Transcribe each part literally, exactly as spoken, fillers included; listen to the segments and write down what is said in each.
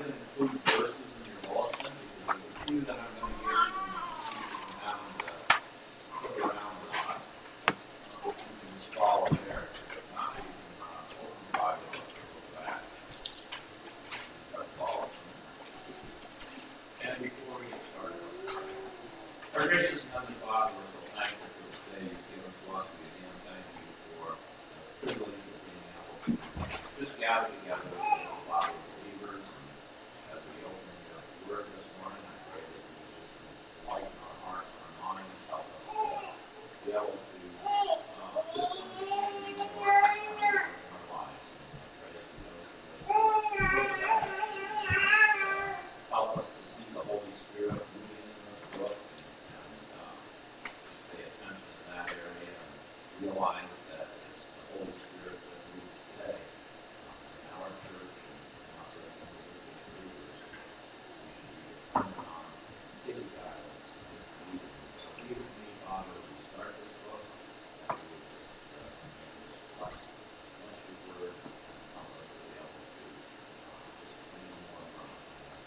to include verses in your bulletin because there's a few that I'm going to use and you can have them to look around a lot. You can just follow there. If not, you can uh, open the Bible and look back. Start following. And before we get started, let's pray. Our gracious Heavenly Father, we're so thankful for this day you've given to us. We again thank you for the privilege of being able to just gather together as a body of believers. And as we open your word this morning, I pray that you just enlighten our hearts, our minds, help us to be able to uh, just understand you more in our lives. And I pray as we go through the book of Acts, help us to see the Holy Spirit moving in this book and uh, just pay attention to that area and realize that it's the Holy Spirit that moves today um, in our church and in us as individual believers. We should be dependent on His guidance and His leading. So be with me, Father, as we start this book, that we would just, uh, just bless, bless your word and help us to be able to uh, just glean more from it.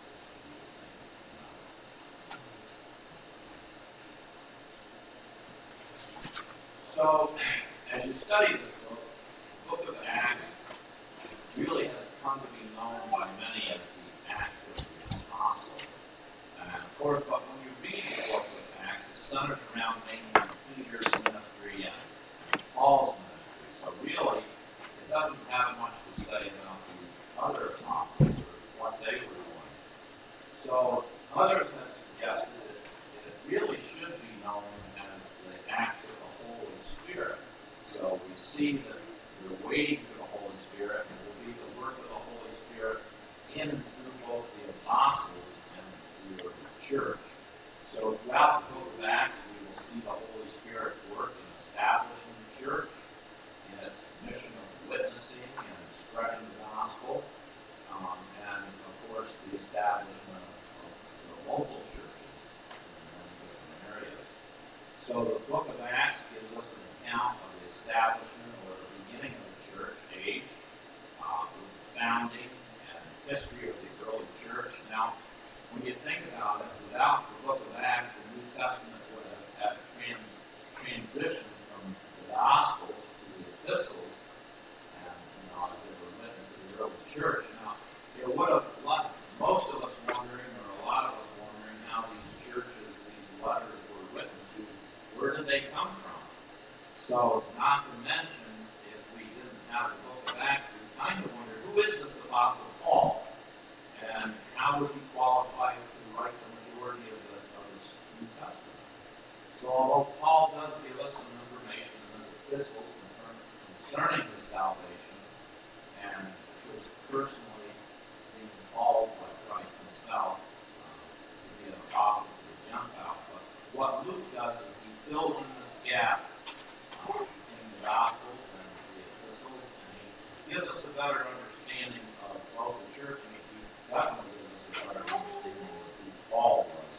So, as you study this book, the book of Acts really has come to be known by many as the Acts of the Apostles. And of course, but when you read the book of Acts, it centers around mainly Peter's ministry and Paul's ministry. So really, it doesn't have much to say about the other apostles or what they were doing. So others have suggested that it really should be known as the Acts of the Holy Spirit. So we see that we're waiting for the Holy Spirit, and it will be the work of the Holy Spirit in and through both the apostles and through the church. So throughout the book of Acts, we will see the Holy Spirit's work in establishing the church, in its mission of witnessing and spreading the gospel, um, and of course the establishment of the local churches in many different areas. So the book of Acts gives us an account of the establishment or the beginning of the church age, uh, with the founding and history of the early church. Now, when you think about it, without the book of Acts, the New Testament would have had a trans, transition from the Gospels to the epistles, and you know, they were written to the early church. Now, it would have left most of us wondering, or a lot of us wondering, how these churches, these letters were written to. Where did they come from? So, not to mention, if we didn't have the book of Acts, we kind of wonder, who is this Apostle Paul? And how was he qualified to write the majority of, the, of his New Testament? So, although Paul does give us some information in his epistles concerning his salvation, and his personally being called by Christ himself uh, to be an apostle to the Gentile, but what Luke does is he fills in this gap uh, in the Gospels and the epistles, and he gives us a better understanding of local church, and he definitely gives us a better understanding of who Paul was.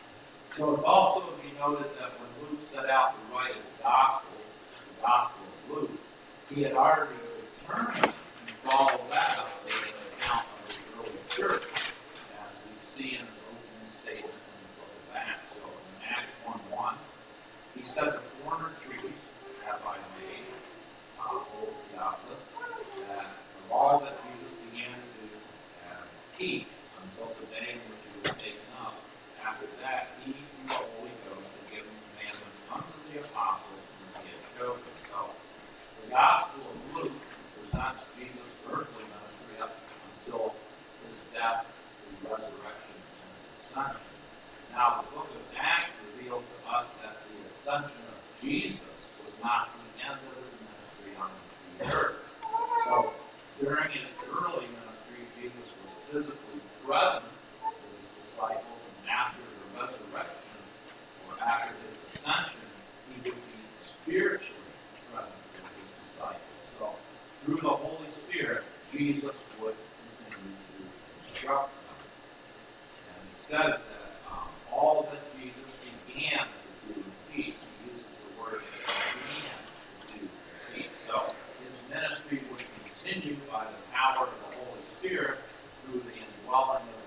So it's also to be noted that when Luke set out to write his Gospel, the Gospel of Luke, he had already determined to follow that up with an account of the early church, as we see in his opening statement in the book of Acts. So in Acts one one, he said, "The former treatise have I made, uh, O Theophilus, that of all that Jesus began to do and teach until the day in which he was taken up, after that he, through the Holy Ghost, had given commandments unto the apostles whom he had chosen." So the Gospel of Luke presents Jesus' earthly ministry up until his death, his resurrection, and his ascension. Now, the book of Acts reveals to us that the ascension of Jesus was not the end of his ministry on the earth. So, during his early ministry, Jesus was physically present with his disciples, and after the resurrection, or after his ascension, he would be spiritually present with his disciples. So, through the Holy Spirit, Jesus would continue to instruct them. And he says that um, all that Jesus began to do and teach, he uses the word began to do and teach. So his ministry would continue by the power of the Holy Spirit through the indwelling of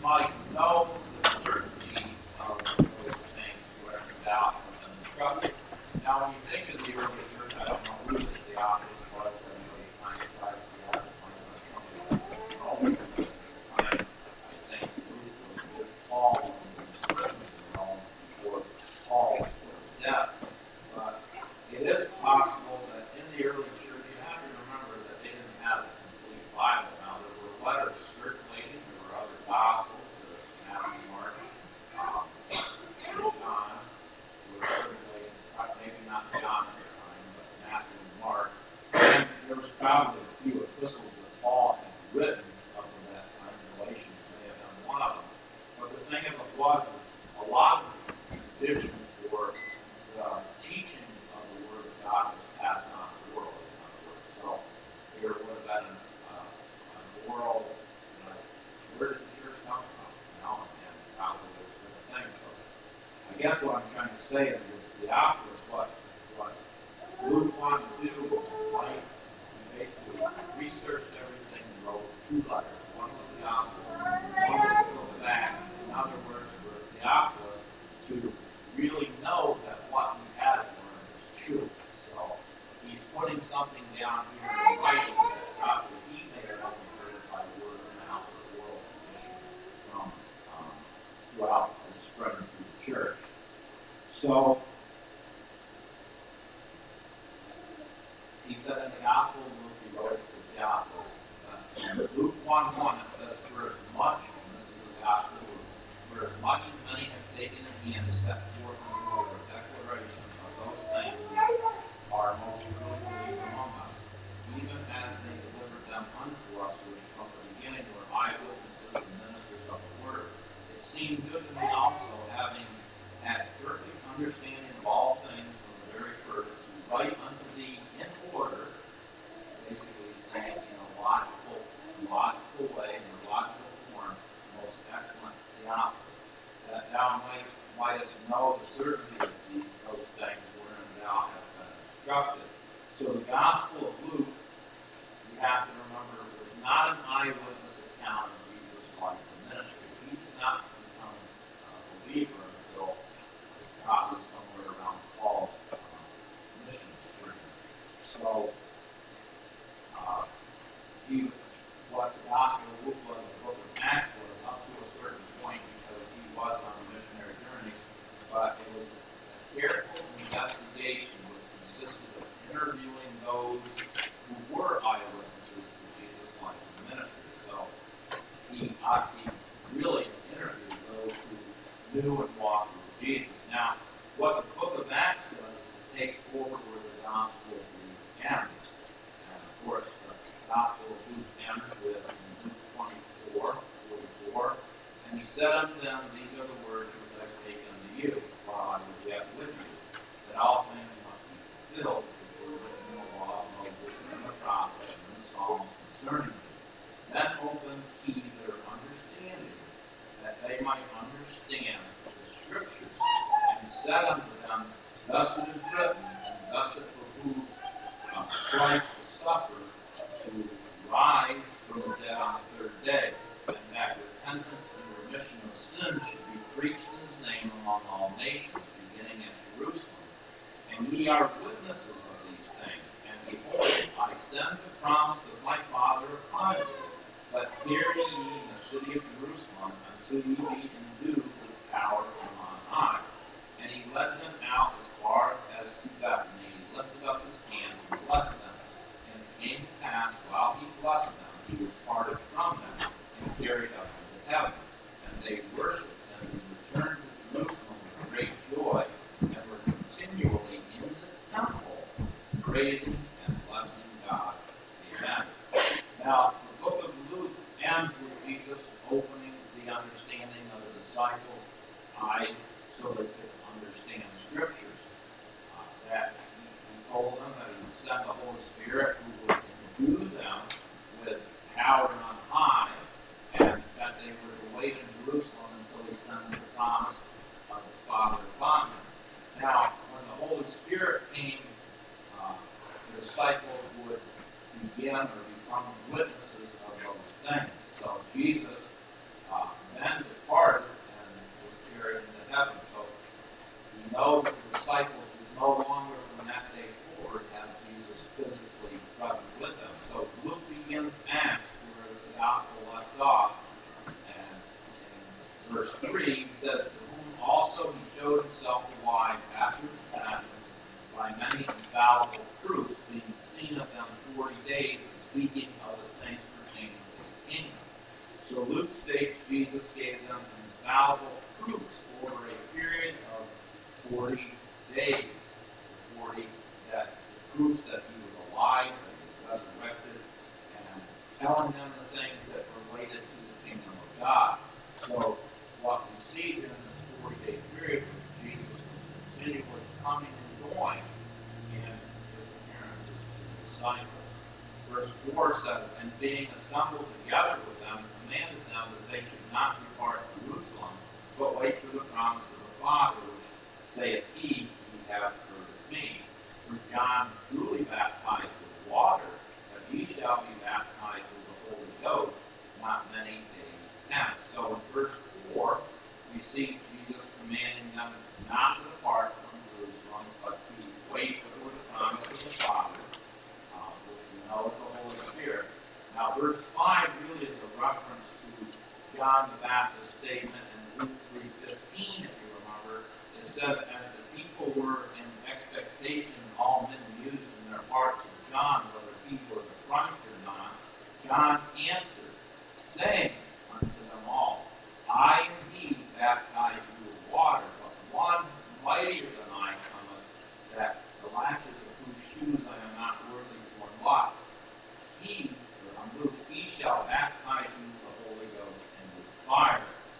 might know the certainty of those things where in doubt have been instructed. Now, when you think of the early church, I don't know who this Theophilus was. I know he kind of tried to be asked one of somebody like Rome. Because at the time, I think Luke was with Paul when he was imprisoned in Rome before Paul was put to death. But it is possible that in the early church, you have to remember that they didn't have a complete Bible. Now, there were letters circulating, there were other gospels, there was Matthew, Mark, um, John, were circulating, maybe not John at the time, but Matthew and Mark. And there was probably a few epistles that Paul had written up to that time. Galatians may have been one of them. But the thing of it was, is a lot of the tradition for the teaching of the Word of God was passed on orally, in other words. So there would have been an, uh, an oral, you know, where did the church come from? You know, and probably those sort of things. So I guess what I'm trying to say is with Theophilus, what, what Luke wanted to do was write, he basically researched everything and wrote two letters. One was the Gospel, one was the Book of Acts. In other words, for Theophilus to really know that what he has learned is true. So he's putting something down here in writing that probably he may have only heard by word of mouth or oral tradition from um, throughout the spreading through the church. So he said in the Gospel of Luke, he wrote it to Theophilus. Uh, in Luke one one, it says, for as much, and this is the Gospel of Luke, for as much as many have taken in hand to set forth in order a declaration of those things which are most surely believed among us, even as they delivered them unto us, which from the beginning were eyewitnesses and ministers of the word. It seemed good to me also, having had perfect understanding of all things from the very first, to write unto thee in order, basically saying in a logical, logical way, in a logical form, most excellent Theophilus, that thou might, mightest know the certainty of these those things wherein thou hast been instructed. So the Gospel of Luke, you have to remember, was not an eyewitness account of Jesus' life and ministry. He did not become a believer until probably somewhere around Paul's uh, missions journeys. So, uh, he, what the Gospel of Luke was, the Book of Acts was, up to a certain point because he was on the missionary journeys, but it was a careful investigation which consisted of interviewing those who were eyewitnesses to Jesus' life and ministry. So, he, uh, he really interviewed those who knew and walked with Jesus. Now, what the Book of Acts does is it takes forward where the Gospel of Luke ends. And of course, the Gospel of Luke ends with in Luke twenty-four, forty-four, and he said unto them, these are the words which I spake unto you while I was yet with you, that all things must be fulfilled which were written in the law of Moses and in the prophets and in the Psalms concerning me. Then opened he their understanding, that they might understand the Scriptures, and said unto them, thus it is written, and thus it behooved uh, Christ to suffer, to rise from the dead on the third day, and that repentance and remission of sins should be preached in his name among all nations, beginning at Jerusalem. And ye are witnesses of these things. And behold, I send the promise of my Father upon you. But tarry ye in the city of Jerusalem until ye be endued with power from on high. And he led them out as far as to Bethany. He lifted up his hands and blessed them. And it came to pass, while he blessed them, he was parted from them and carried up into heaven. And they worshipped him and returned to Jerusalem with great joy, and were continually in the temple, praising and blessing God. Amen. Now, the book of Luke ends with Jesus opening the understanding of the disciples' eyes so they could understand Scriptures. Uh, that he, he told them that he would send the Holy Spirit who would endue them with power on high, and that they were to wait in Jerusalem until he sends the promise of the Father upon them. Now, when the Holy Spirit came, uh, the disciples would begin or become witnesses of those things. So Jesus uh, then Verse three says, to whom also he showed himself alive after his passion by many infallible proofs, being seen of them forty days, and speaking of the things pertaining to the kingdom. So Luke states Jesus gave them infallible proofs over a period of forty days. forty that proofs that he was alive, that he was resurrected, and telling them the things that related to the kingdom of God. So what we see during this forty-day period was Jesus was continually coming and going in his appearances to the disciples. Verse four says, and being assembled together with them, commanded them that they should not depart from Jerusalem, but wait for the promise of the Father, which saith he, ye have heard of me. For John truly baptized with water, but ye shall be baptized with the Holy Ghost not many days hence. So in verse four, we see Jesus commanding them not to depart from Jerusalem, but to wait for the promise of the Father, uh, which we know is the Holy Spirit. Now, verse five really is a reference to John the Baptist's statement in Luke three fifteen, if you remember. It says, as the people were in expectation, all men mused in their hearts of John, whether he were the Christ or not. John answered, saying unto them all, I indeed baptize you with water, but one mightier than I cometh, that the latches of whose shoes I am not worthy to unlock. He, or unloose, he shall baptize you with the Holy Ghost and with fire.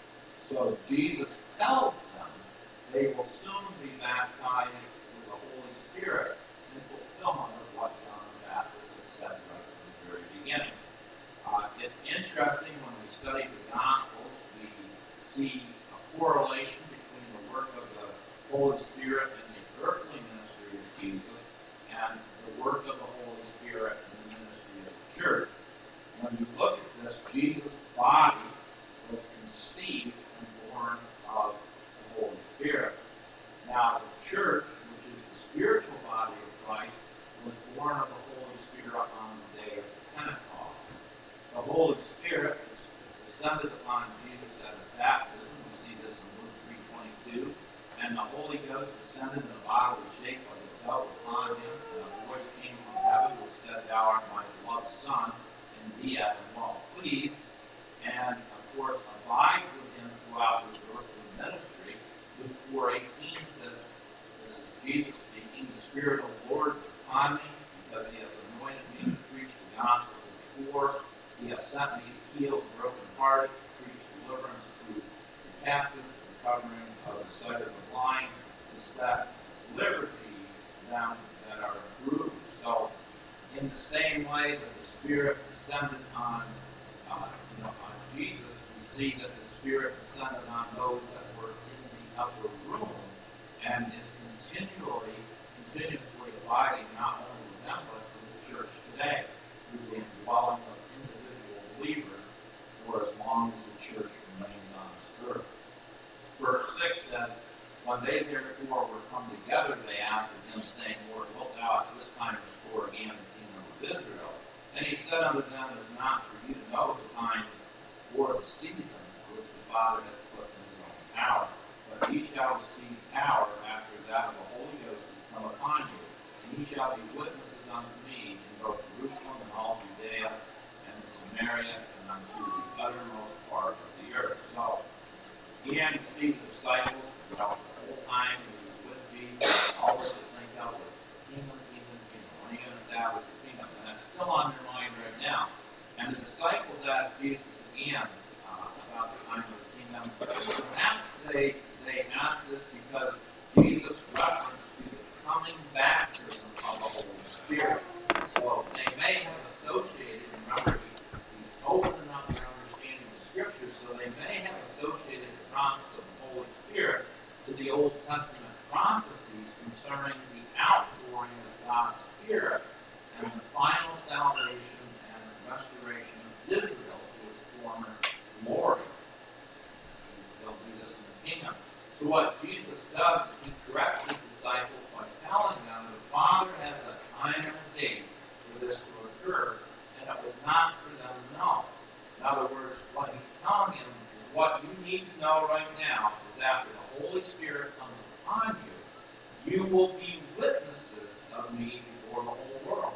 So Jesus tells them they will soon be baptized with the Holy Spirit in fulfillment of what John the Baptist has said right from the very beginning. Uh, it's interesting when we study the Gospels, we see a correlation between the work of the Holy Spirit and the earthly ministry of Jesus and the work of the Holy Spirit in the ministry of the church. When you look at this, Jesus' body was conceived and born of the Holy Spirit. Now, the church, which is the spiritual body of Christ, was born of the Holy Spirit on the day of Pentecost. The Holy Spirit was descended upon Jesus at his baptism. We see this in Luke three twenty-two. And the Holy Ghost descended in a bodily shape like a dove upon him. And a voice came from heaven which said, Thou art my beloved Son, and thee I am well pleased. And, of course, abides with him throughout his earthly ministry. Luke four eighteen says, this is Jesus speaking, the Spirit of the Lord is upon me, because he hath anointed me to preach the gospel to the poor. He hath sent me to heal the brokenhearted, to preach deliverance to the captives, recovering of the sight of the blind, to set liberty them that are bruised. So, in the same way that the Spirit descended on, uh, you know, on Jesus, we see that the Spirit descended on those that were in the upper room, and is continually, continuously abiding not only with them, but with the church today, through the indwelling of individual believers for as long as the church remains on this earth. Verse six says, when they therefore were come together, they asked of him, saying, Lord, wilt thou at this time restore again the kingdom of Israel? And he said unto them, it is not for you to know the times or the seasons which the Father hath put in his own power, but ye shall receive power after that of the Holy Ghost is come upon you, and ye shall be witnesses unto me in both Jerusalem and all Judea and in Samaria and unto the uttermost part of the earth. So, again, you see the disciples throughout the whole time he was with Jesus, all they could think of was kingdom, kingdom, kingdom. When are you going to establish the kingdom? And that's still on their mind right now. And the disciples asked Jesus again uh, about the time of the kingdom. Perhaps they, they asked this because Jesus referenced to the coming baptism of the Holy Spirit. So they may have associated, remember, he's opened up their understanding of the Scriptures, so they may have associated the promise of the Holy Spirit to the Old Testament prophecies concerning the outpouring of God's Spirit and the final salvation and restoration of Israel to its former glory. They'll do this in the kingdom. So what Jesus does is he corrects his disciples by telling them the Father has a time and a date for this to occur, and it was not for them to know. In other words, what he's telling them is what you need to know right now is after the Holy Spirit comes upon you, you will be witnesses of me before the whole world.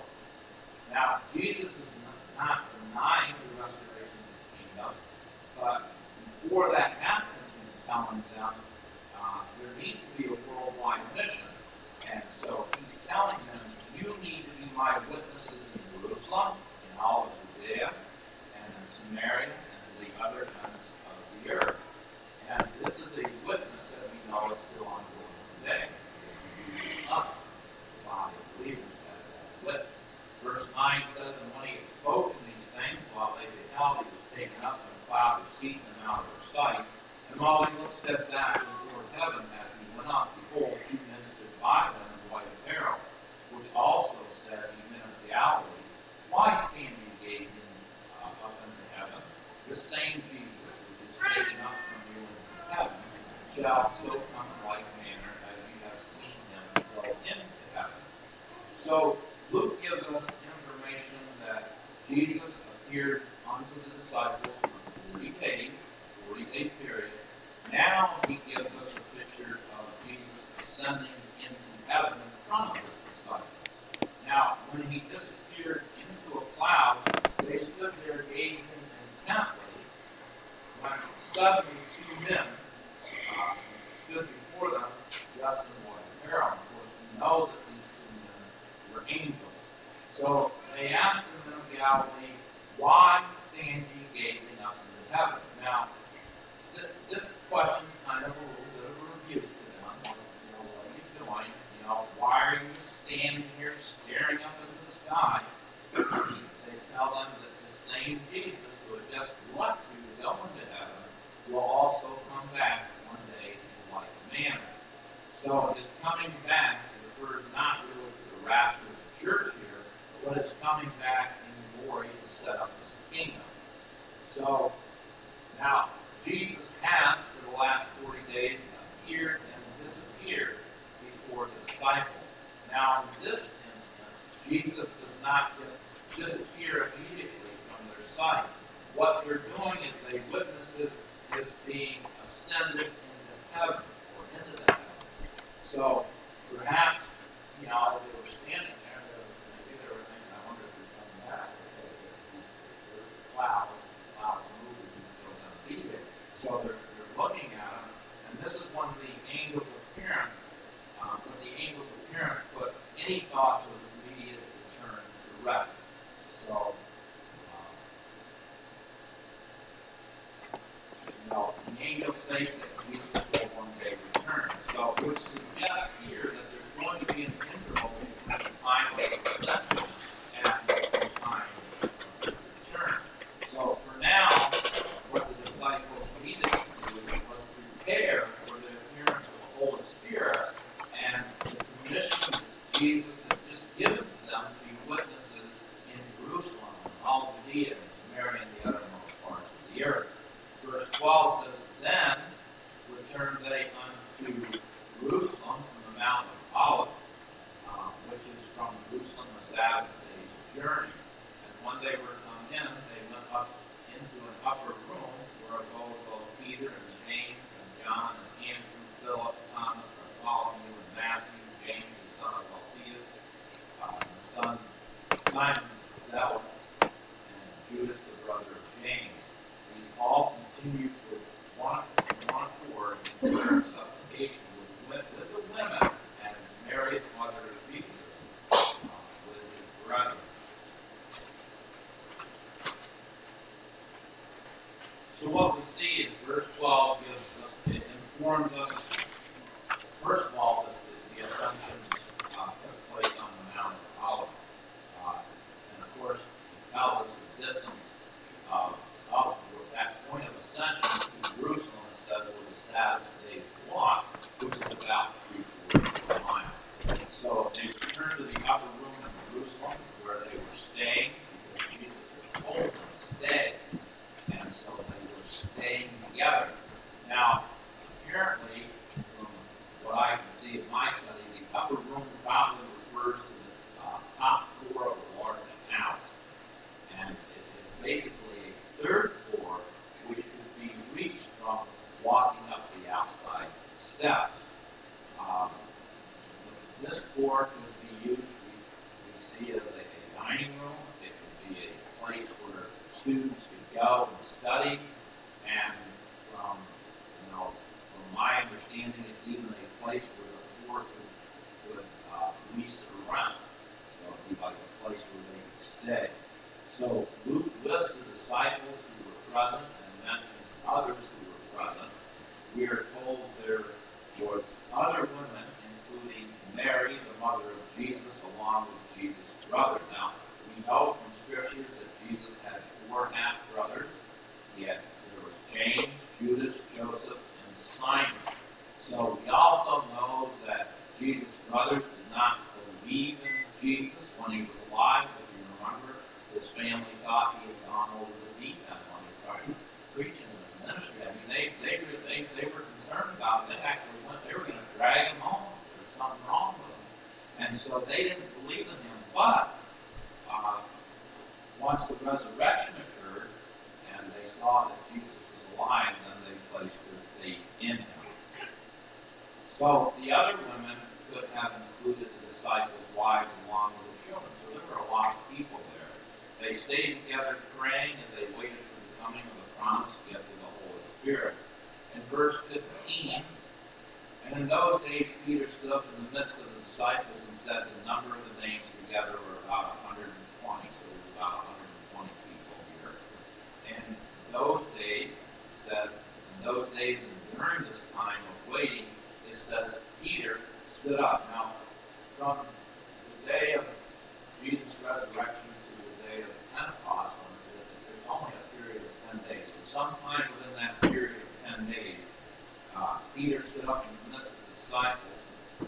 Now, Jesus is not denying the restoration of the kingdom, but before that happens, he's telling them uh, there needs to be a worldwide mission. And so he's telling them, you need to be my witnesses in Jerusalem, in all of Judea, and in Samaria, and to the other ends of the earth. And this is a witness that we know is still ongoing today. This is us, the body of believers, as that witness. Verse nine says, and when he had spoken these things, while they beheld, he was taken up in a cloud, receiving them out of their sight. And while he looked steadfastly toward heaven, as he went up, behold, two men stood by them in white apparel, which also said, ye men of Galilee, why stand ye gazing uh, up into heaven? The same Jesus, which is taken up from you into heaven, shall so come in like manner as you have seen him go into heaven. So Luke gives us information that Jesus appeared unto the disciples for forty days, forty-day period. Now he gives us a picture of Jesus ascending into heaven in front of his disciples. Now, when he disappeared into a cloud, they stood there gazing intently, when suddenly two men uh, stood before them, dressed in white apparel. Of course, we know that these two men were angels. So they asked the men of Galilee, why stand ye gazing up into heaven? Now, th- this question is kind of a little bit of a rebuke to them. You know, what are you doing? You know, why are you standing here staring up into the sky? They tell them that the same Jesus who had just left you to go into heaven will also come back one day in like manner. So his coming back refers not really to the rapture of the church here, but his coming back in glory to set up his kingdom. So now Jesus has, for the last forty days, appeared and disappeared before the disciples. Now, in this instance, Jesus does not just disappear immediately from their sight. What they're doing is they witness his, his being ascended into heaven, or into the heavens. So, perhaps, you know, as they were standing there, they were, maybe they were thinking, I wonder if he's coming back. Okay, there's the clouds, the clouds move, is he still going to be there? So they're, they're looking at him, and this is when the angel's appearance, uh, when the angel's appearance put any thoughts of his immediate return to rest. So, um, you know, the angels state that Jesus will one day return. So, which suggests here that there's going to be an interval between the time of the ascension and the time of the return. So, for now, what the disciples needed to do was prepare for the appearance of the Holy Spirit and the commission that Jesus had just given to them to be witnesses in Jerusalem, all Judea and Samaria and the uttermost parts of the earth. Verse twelve says, then returned they unto Jerusalem from the Mount of Olives, uh, which is from Jerusalem a Sabbath day's journey. And when they were come in, they went up into an upper room where abode both Peter and James and John and Andrew, Philip, Thomas, Bartholomew, and Matthew, James the son of Alphaeus, uh, the son Simon Zealot, and Judas the brother of James. These all continued with one, one accord in prayer and supplication with, with the women and Mary, the mother of Jesus, uh, with his brethren. steps. Um, this floor could be used, we, we see as a, a dining room. It could be a place where students could go and study. And from, you know, from my understanding, it's even a place where the floor could, could uh, lease or rent. So it'd be like a place where they could stay. So Luke lists the disciples who were present and mentions others who were present. We are told there was other women, including Mary, the mother of Jesus, along with Jesus' brother. Now, we know from scriptures that Jesus had four half-brothers. He had, there was James, Judas, Joseph, and Simon. So we also know that Jesus' brothers did not believe in Jesus when he was alive. If you remember, his family thought he had gone over the deep end when he started preaching in this ministry. I mean, they they they, they were concerned about it. They actually went, they were going to drag him home. There was something wrong with him. And so they didn't believe in him. But uh, once the resurrection occurred and they saw that Jesus was alive, then they placed their faith in him. So the other women could have included the disciples' wives along with their children. So there were a lot of people there. They stayed together praying as they waited for the coming of the promised gift of the Holy Spirit. In verse fifteen, and in those days Peter stood up in the midst of the disciples and said, the number of the names together were about one hundred twenty, so there's about one hundred twenty people here. And in those days, it says, in those days and during this time of waiting, it says Peter stood up. Now, from the day of Jesus' resurrection to the day of Pentecost, there's only a period of ten days. So sometime within that period of ten days, uh, Peter stood up in the midst of the disciples,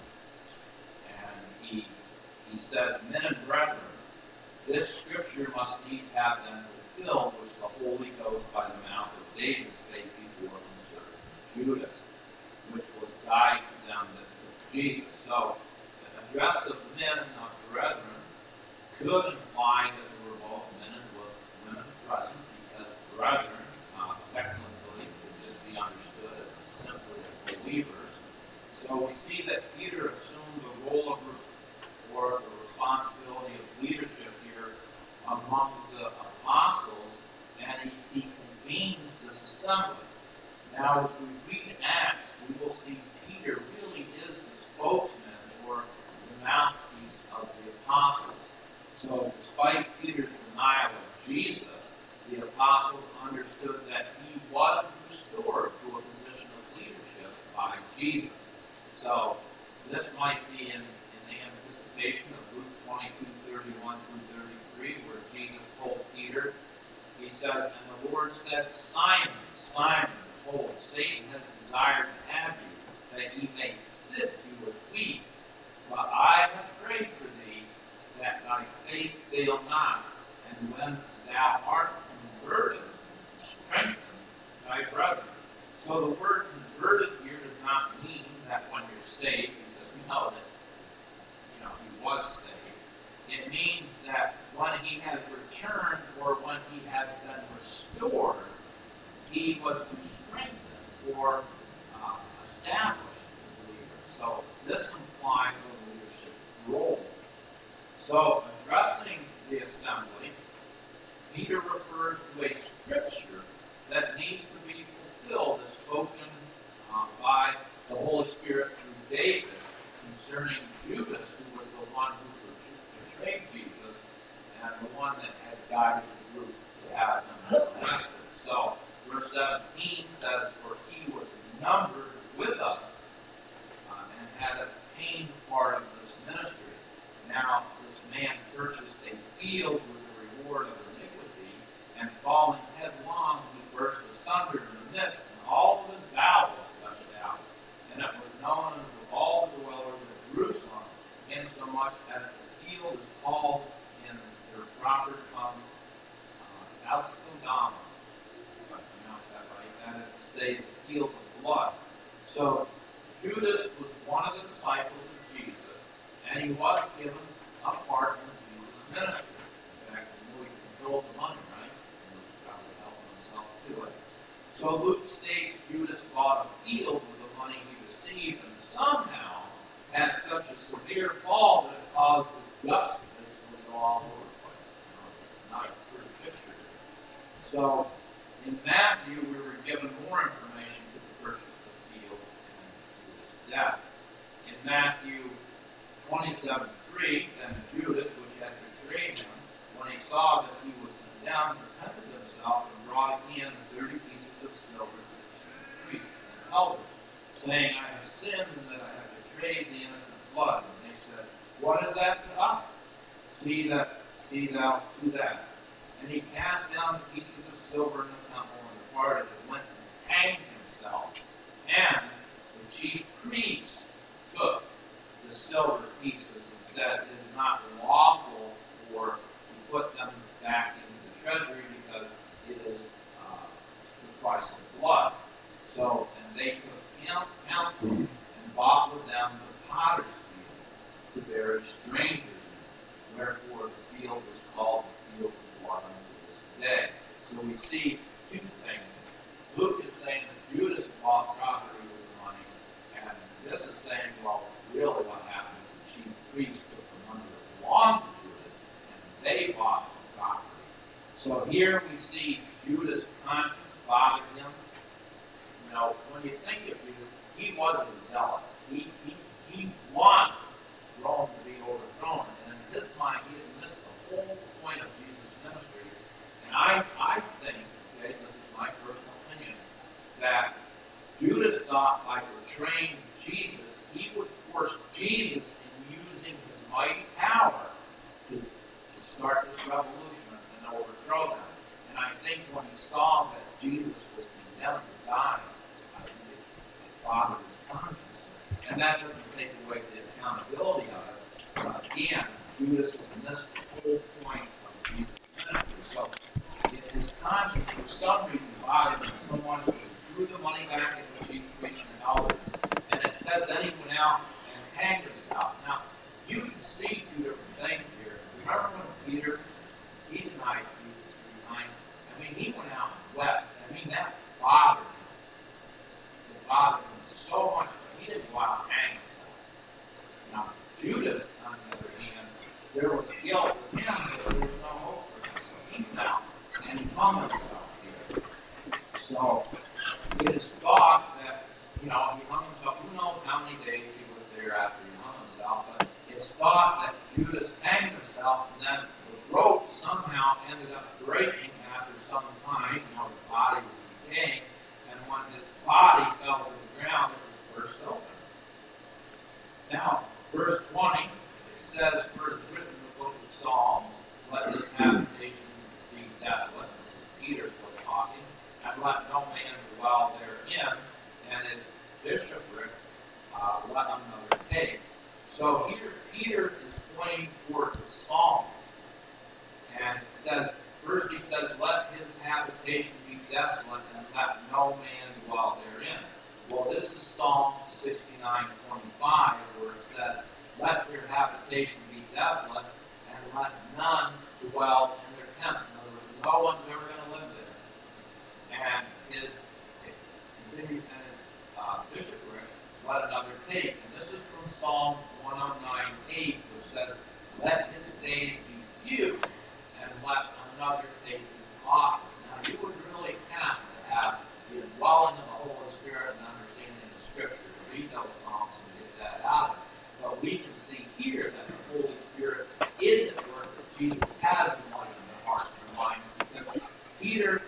and he he says, men and brethren, this scripture must needs have been fulfilled, which the Holy Ghost by the mouth of David spake before concerning Judas, which was guide to them that took Jesus. So the address of men and not brethren could imply that there were both men and women present, because brethren uh, technically could just be understood as simply as believers. So we see that Peter assumed the role of or the responsibility of leadership here among the apostles, and he, he convenes this assembly. Now, as we read Acts, we will see Peter really is the spokesman or the mouthpiece of the apostles. So, despite Peter's denial of Jesus, the apostles understood that he was restored to a position of leadership by Jesus. So, this might be in, in the anticipation of Luke twenty-two, thirty-one through thirty-three, where Jesus told Peter, he says, and the Lord said, Simon, Simon, behold, Satan has desired to have you, that he may sift you as wheat. But I have prayed for thee, that thy faith fail not, and when thou art converted, strengthen thy brethren. So the word converted here does not mean that when you're saved, because we know that you know he was saved. It means that when he has returned or when he has been restored, he was to strengthen or uh, establish the believer. So this implies a leadership role. So addressing the assembly, Peter refers to a scripture that needs to be fulfilled as spoken uh, by the Holy Spirit through David concerning Judas, who was the one who betrayed Jesus and the one that had guided the group to have him arrested. So verse seventeen says, for he was numbered with us uh, and had obtained part of this ministry. Now this man purchased a field with the reward of iniquity, and falling headlong, he burst asunder in the midst, and all of his bowels gushed out. And it was known unto all the dwellers of Jerusalem, insomuch as the field is called in their proper tongue uh, Alsodama. If I pronounce that right, that is to say, the field of blood. So Judas was one of the disciples of Jesus, and he was given a part in Jesus' ministry. In fact, he knew he controlled the money, right? And he was probably helping himself to it. So Luke states Judas bought a field with the money he received severe fall that it caused his justice to go all over the place. You know, it's not a pretty picture. So, in Matthew, we were given more information to purchase the field and Judas' death. In Matthew twenty-seven three, then Judas, which had betrayed him, when he saw that he was condemned, repented himself and brought in thirty pieces of silver to the chief priests and elders, saying, I have sinned in that I have betrayed the innocent blood. And they said, what is that to us? See that, see thou to that. And he cast down the pieces of silver in the temple and departed and went and hanged himself. And the chief priests took the silver pieces and said, it is not lawful for to put them back into the treasury because it is uh, the price of blood. So, and they took counsel and bought with them the potter's field to bury strangers in. Wherefore the field was called the field of blood unto this day. So we see two things. Luke is saying that Judas bought property with the money, and this is saying, well, really what happened is the chief priests took the money that belonged to Judas, and they bought the property. So here we see Judas' conscience bothered him. You know, when you think of Judas, he was a zealot. He, he, he wanted Rome to be overthrown, and in his mind, he had missed the whole point of Jesus' ministry. And I, I think, okay, this is my personal opinion, that Judas thought by betraying Jesus, he would force Jesus in using his mighty power to, to start this revolution and overthrow them. And I think when he saw that Jesus was condemned to die, I think it, it bothered his conscience. And that doesn't take away the accountability of it. But again, Judas missed the whole point of Jesus' ministry. So if his conscience for some reason bothered him so much that he threw the money back into the chief priests and elders, and it said then he went out and hanged himself. Now, you can see two different things here. Remember when Peter, he denied Jesus three times? I mean, he went out and wept. I mean, that bothered him. It bothered him so much, but he didn't go out and hang himself. Now, Judas, on the other hand, there was guilt with him, but there was no hope for him. So he went out and he hung himself here. So it is thought that, you know, he hung himself. Who knows how many days he was there after he hung himself, but it's thought that Judas hanged himself and then the rope somehow ended up breaking after some time. You know, the body was decaying, and when his body fell to the ground, it was burst open. Now, verse twenty, it says, for it is written in the book of Psalms, let this habitation be desolate. This is Peter still talking. And let no man dwell therein, and its bishopric uh, let another take. So here, Peter is pointing toward the Psalms. And it says, first he says, let his habitation be desolate, and let no man dwell therein. Well, this is Psalm sixty-nine twenty-five, where it says, let their habitation be desolate, and let none dwell in their tents. In other words, no one's ever going to live there. And his, continues, and his uh, bishopric, let another take. And this is from Psalm one oh nine eight, which says, let his days be few, and let another take his office. Now, you would really have to have the indwelling of the Holy Spirit and understanding of the Scripture to read those Psalms and get that out of it. But we can see here that the Holy Spirit is at work, that Jesus has enlightened the hearts and minds, because Peter,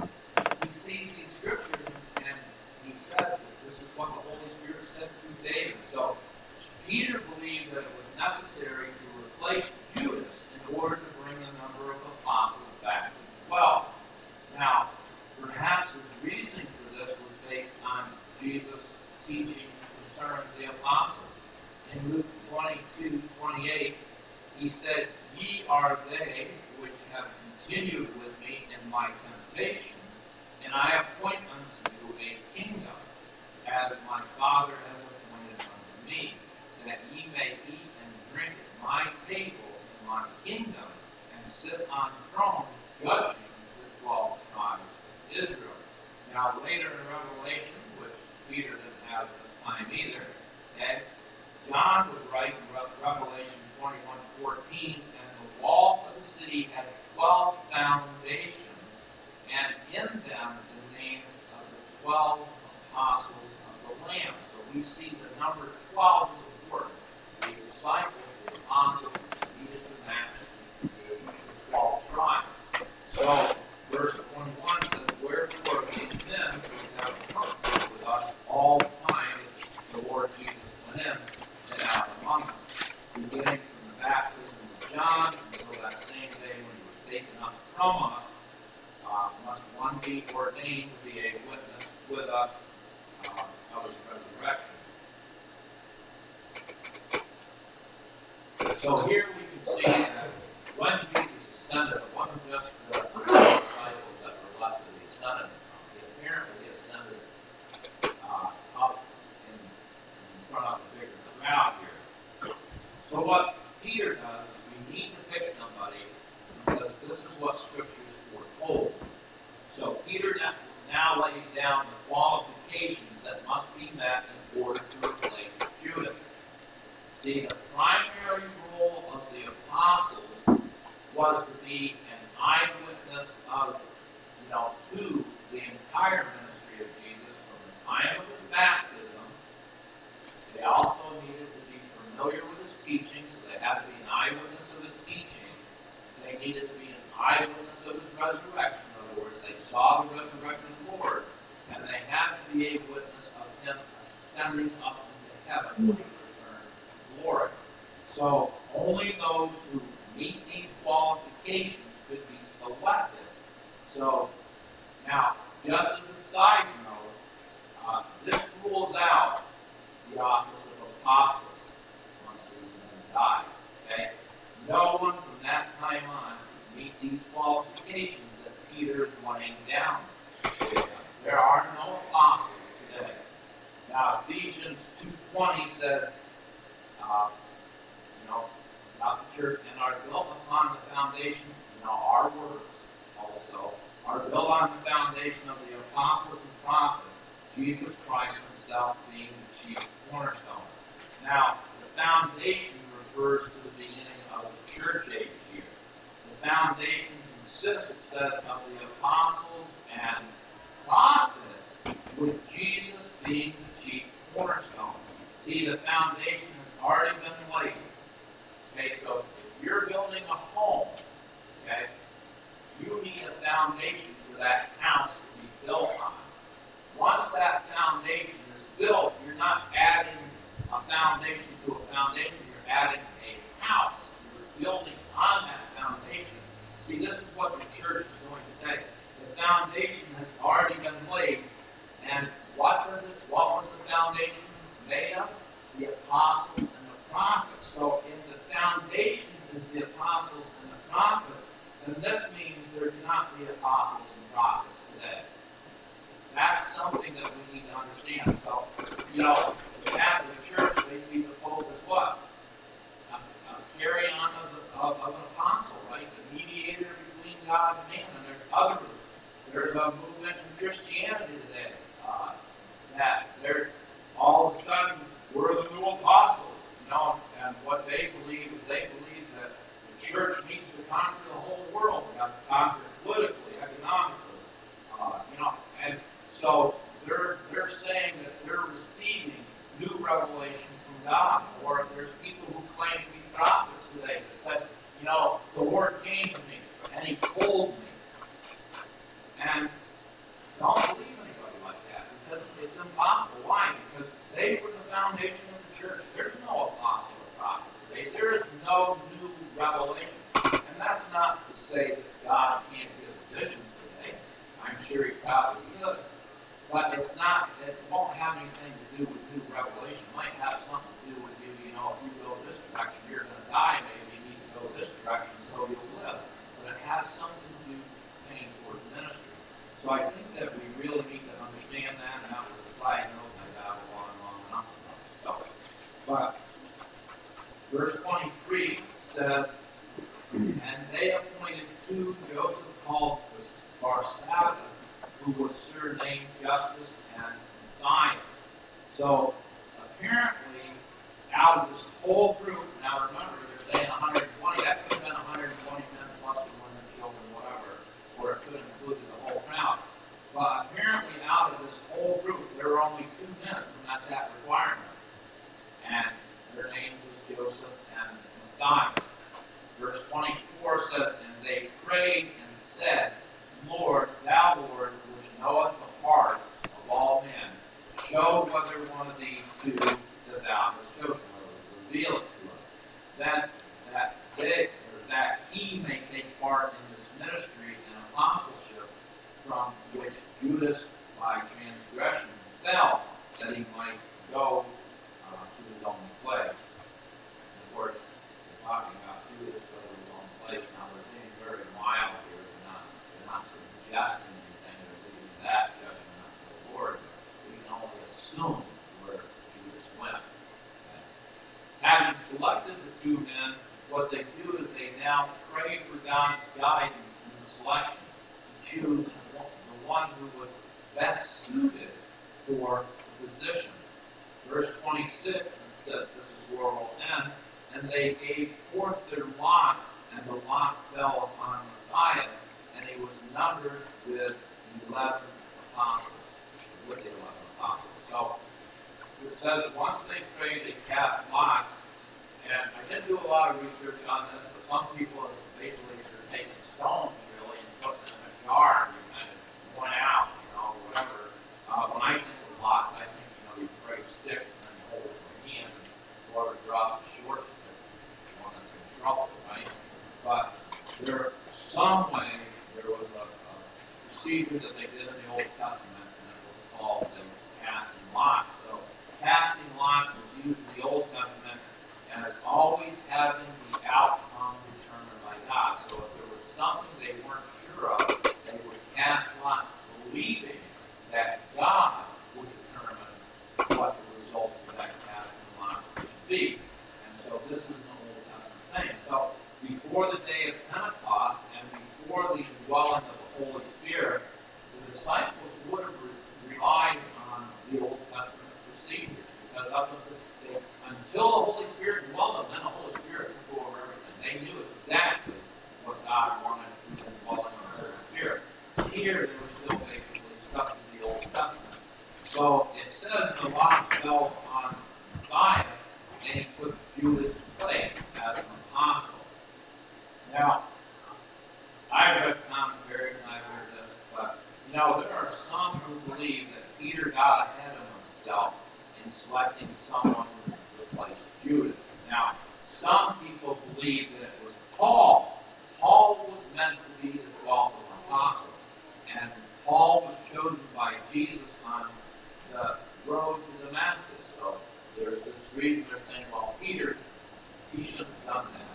he sees these Scriptures and, and he said that this is what the Holy Spirit said through David. So Peter believed that it was necessary to replace Judas in order to bring the number of apostles back to twelve. Now, perhaps his reasoning for this was based on Jesus' teaching concerning the apostles. In Luke twenty-two twenty-eight, he said, ye are they which have continued with me in my temptation, and I appoint unto you a kingdom, as my Father has appointed unto me, that ye may eat and drink at my table in my kingdom, and sit on thrones judging the twelve tribes of Israel. Now later in Revelation, which Peter didn't have this time either, okay, John would write in Revelation twenty-one fourteen, and the wall of the city had twelve foundations, and in them the names of the twelve apostles of the Lamb. So we see the number twelve is important. The disciples, the apostles, needed to match the twelve tribes. So verse twenty-one says, "Wherefore these men who have come with us all the time the Lord Jesus went in and out among us, beginning from the baptism of John until that same day when he was taken up from us, uh, must one be ordained to be a witness with us uh, of his resurrection." So here we can see that when Jesus ascended, it wasn't just the disciples that were left that he ascended from. He apparently ascended uh, up in, in front of a bigger crowd here. So what Peter does is we need to pick somebody because this is what Scriptures foretold. So Peter now lays down the qualifications that must be met in order to replace Judas. See, the primary role of the apostles was to be an eyewitness of, you know, to the entire ministry of Jesus from the time of his baptism. They also needed to be familiar with his teaching, so they had to be an eyewitness of his teaching. They needed to be an eyewitness of his resurrection. In other words, they saw the resurrected Lord, and they had to be a witness of him ascending up into heaven when he returned to glory. So only those who meet these qualifications could be selected. So now, just as a side note, uh, this rules out the office of apostles once these men die. Okay? No one from that time on could meet these qualifications that Peter is laying down. There are no apostles today. Now, Ephesians two twenty says, uh, you know, about the church, and are built upon the foundation, you know, our words also, are built on the foundation of the apostles and prophets, Jesus Christ himself being the chief cornerstone. Now, the foundation refers to the beginning of the church age here. The foundation consists, it says, of the apostles and prophets, with Jesus being the chief cornerstone. See, the foundation has already been laid. Okay, so if you're building a home, okay, you need a foundation for that house to be built on. Once that foundation is built, you're not adding a foundation to a foundation, you're adding a house. You're building on that foundation. See, this is what the church is doing today. The foundation has already been laid, and what does it, what was the foundation made of? The apostles and the prophets. So if the foundation is the apostles and the prophets, then this means there cannot be apostles and prophets today. That's something that we need to understand. So, you know, the Catholic Church, they see the Pope as what? A, a carry-on of, the, of, of an apostle, right? The mediator between God and man. And there's other, there's a movement in Christianity today uh, that they're all of a sudden we're the new apostles, you know. And what they believe is they believe that the church needs to conquer the whole world. We have to conquer it politically, economically, uh, you know. And so they're they're saying that they're receiving new revelation from God. Or there's people who claim to be prophets today that said, you know, the Lord came to me and he told me. And don't believe anybody like that because it's impossible. Why? Because they were the foundation of the church. There's no apostle or prophet today. There is no new revelation. And that's not to say that God can't give visions today. I'm sure he probably could. But it's not, it won't have anything to do with new revelation. It might have something to do with you, you know, if you go this direction, you're going to die. Maybe you need to go this direction so you'll live. But it has something to do with paying toward ministry. So I think that we really need to understand that, and that was a side note I got along long enough about. So, but verse twenty-three says, and they appointed two Joseph called Barsabbas, who was surnamed Justus and Matthias. So apparently out of this whole group, now remember, they're saying one hundred twenty, that could have been one hundred twenty men plus the women, children, whatever, or it could have included the whole crowd. But apparently out of this whole group, there were only two men who met that requirement. And their names was Joseph and Matthias. Verse twenty-four says, and they prayed and said, Lord, thou Lord, which knoweth the hearts of all men, show whether one of these two that thou hast chosen, or reveal it to us, that that they or that he may take part in this ministry and apostleship, from which Judas by transgression fell, that he might go uh, to his own place. And of course, we're talking about Judas go to his own place. Now we're being very mild here. They're not, they're not suggesting anything. They're leaving that judgment up to the Lord. We can only assume where Judas went. Okay. Having selected the two men, what they do is they now pray for God's guidance in the selection to choose the one who was best suited for the position. Verse twenty-six, it says, this is where we'll end, and they gave forth their lots, and the lot fell upon Matthias, and he was numbered with eleven apostles, with the eleven apostles. So it says once they prayed, they cast lots, and I didn't do a lot of research on this, but some people have basically they're taking stones really and putting them in a jar and you kind of went out, you know, whatever. Uh, when I think of lots, I think, you know, you pray sticks and then you hold it in your hand and whoever drops the short stick is the one that's in trouble, right? But there, some way, there was a, a procedure that they did in the Old Testament, and it was called the casting lots. So casting lots was used in the Old Testament as always having the outcome determined by God. So if there was something they weren't sure of, they would cast lots, believing that God would determine what the results of that casting lot should be. And so this is an Old Testament thing. So before the day of Pentecost and before the indwelling of the Holy Spirit, the disciples would have re- relied on the Old Testament procedures, because up until, they, until the Holy Spirit indwelled them, then the Holy Spirit took over everything. They knew exactly what God wanted to do indwelling of the Holy Spirit. Here, they were still basically stuck in the Old Testament. So it says the lot fell on Matthias, and he took Judas' place as an apostle. Now, I've read commentaries and I've heard this, but you know, there are some who believe that Peter got ahead of himself in selecting someone who replaced Judas. Now, some people believe that it was Paul. Paul was meant to be the twelfth apostle. And Paul was chosen by Jesus on the road to Damascus. So there's this reason they're saying, well, Peter, he shouldn't have done that.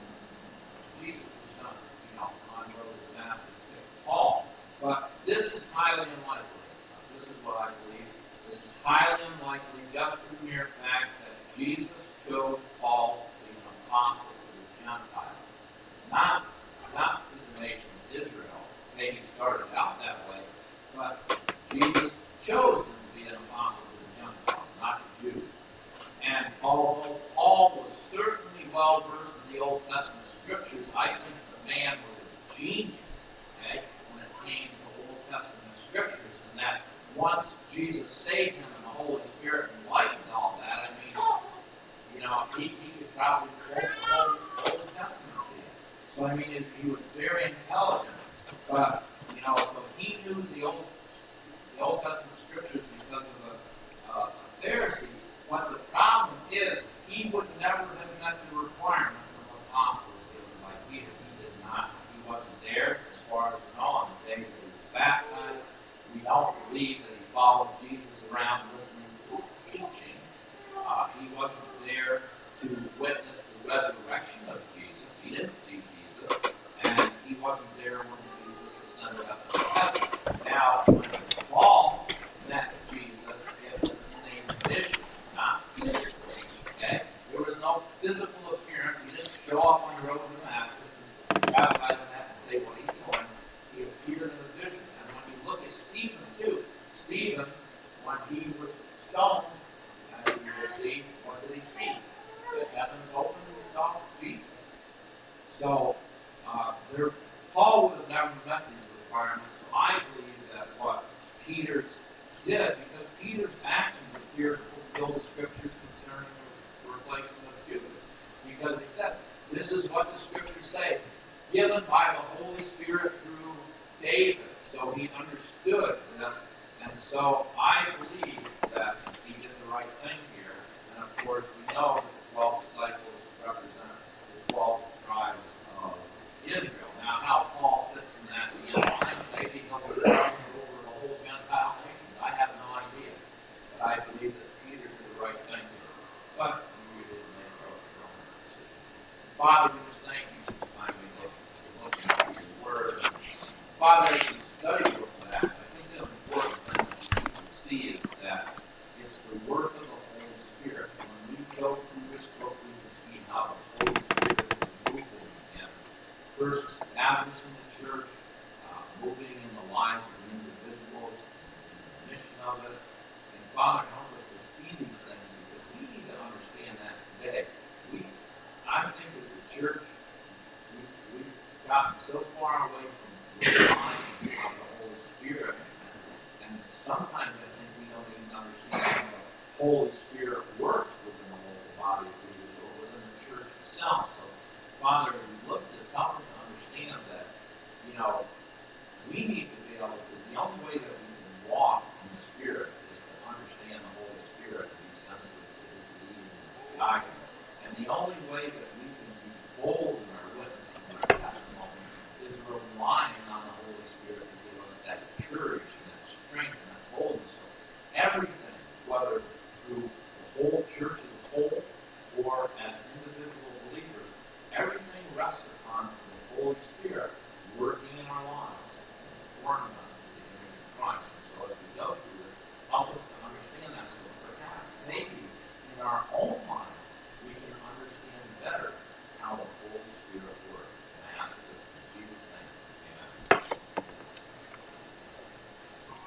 Jesus was done, you know, on the road to Damascus to Paul. But this is highly unlikely. This is what I believe. This is highly unlikely just for the mere fact that Jesus chose Paul to be an apostle to the Gentiles. Not, not to the nation of Israel. Maybe started out that way, but Jesus chose him to be an apostle to the Gentiles, not the Jews. And although Paul was certainly well versed in the Old Testament scriptures, I think the man was a genius, okay, when it came to the Old Testament scriptures, and that once Jesus saved him and the Holy Spirit enlightened all that, I mean, you know, he, he could probably quote the whole Old Testament to you. So I mean, he was very intelligent. But, you know, so he knew the Old the Old Testament scriptures because of a, uh, a Pharisee. What the problem is, is he would never have met the requirements of what the gospel was given by Peter. He did not. He wasn't there, as far as we know, on the day that he was baptized. We don't believe that he followed Jesus around listening to his teachings. Uh, he wasn't there to witness the resurrection of Jesus. He didn't see Jesus. And he wasn't there when Jesus ascended up into heaven. Now, when Paul met Jesus, it was in a vision, not physically. Okay? There was no physical appearance. He didn't show up on the road to Damascus and grab by the neck and say, what are you doing? He appeared in a vision. And when you look at Stephen, too, Stephen, when he was stoned, as you will see, what did he see? heavens opened and he saw Jesus. So uh, there, Paul would have never met these requirements. So I believe that what Peter's did, because Peter's actions appear to fulfill the scriptures concerning the replacement of Judas. Because he said, this is what the scriptures say, given by the Holy Spirit through David. So he understood this. And so I believe that he did the right thing here. And of course, we know that the twelve disciples represent the twelve tribes of Israel. Now, how Paul fits in that at the end of times, maybe he'll put it over the whole Gentile nations. I have no idea. But I believe that Peter did the right thing here. But we didn't make our own decision. Father, we just thank you for this time we look, we look into your word. Father, as we study your class, I think the important thing that we can see is that it's the work of the Holy Spirit. When we go through this book, we can see how the Holy Spirit is moving in first establishing the church, uh, moving in the lives of the individuals, the mission of it. And Father, help us to see these things because we need to understand that today. We, I think as a church, we, we've gotten so far away from relying on the Holy Spirit, and, and sometimes I think we don't even understand how the Holy Spirit works within the local body of believers or within the church itself. So, Father, as we look at this, help us to understand that, you know, we need to be able to, the only way that we can walk in the Spirit is to understand the Holy Spirit and be sensitive to His leading and His guiding. And the only way that we can be bold in our witness and our testimony is relying on the Holy Spirit to give us that courage and that strength and that boldness. So everything, whether through the whole church as a whole or as individual believers, everything rests upon the Holy Spirit